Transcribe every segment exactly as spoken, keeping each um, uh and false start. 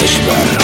کشور.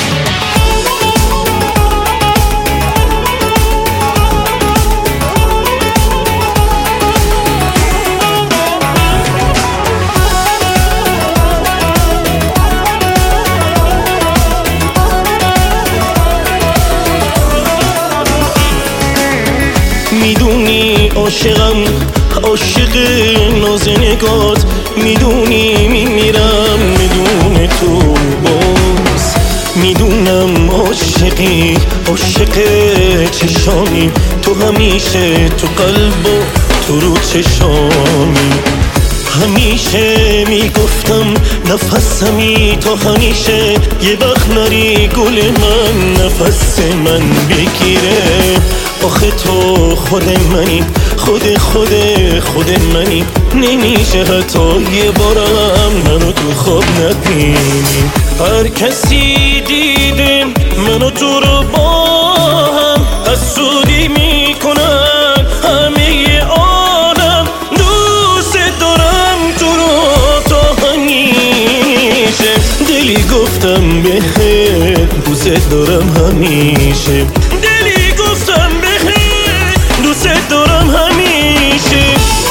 میدونی عاشقم، عاشق ناز نگات، میدونی میمیرم بدون تو باز. میدونم عاشقی، عاشق چشانی، تو همیشه تو قلب و تو رو چشانی. همیشه میگفتم نفسمی تا همیشه، یه وقت نری گل من نفس من بگیره. آخه تو خود منی، خود خود خود منی، نمیشه حتی یه بارم منو تو خواب نبینی. هر کسی دیده منو تو رو با هم حسودی میکنن، همه عالم دوست دارم تو رو تا همیشه. دلی گفتم بهت دوست دارم همیشه، دلی گفتم بهت دوست دارم همیشه.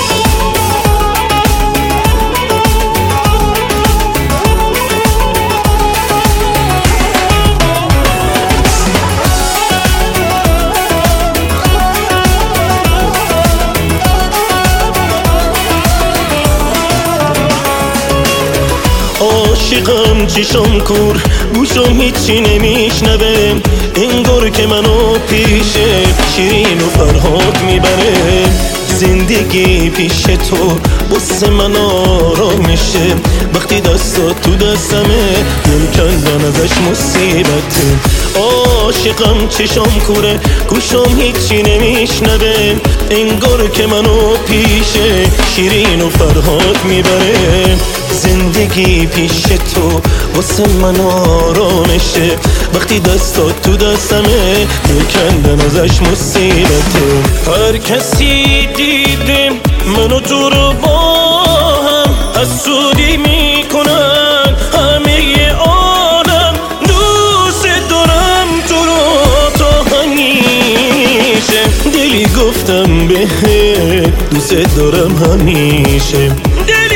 عاشقم چشم کور، گوشم هیچی نمیشنوه، انگار که منو پیشه شیرین و فرهاد میبره. زندگی پیش تو بسه من آرامشه، وقتی دستات تو دستمه دل کندن ازش مصیبته. عاشقم چشم کوره، گوشم هیچی نمیشنوه، انگار که منو پیشه شیرین و فرهاد میبره. زندگی پیش تو واسه من آرامشه، وقتی دستات تو دستمه دل کندن ازش مصیبته. هر کسی دیده منو تو رو با هم حسودی میکنن، همه عالم دوست دارم تو رو تا همیشه. دلی گفتم بهت دوست دارم همیشه، دلی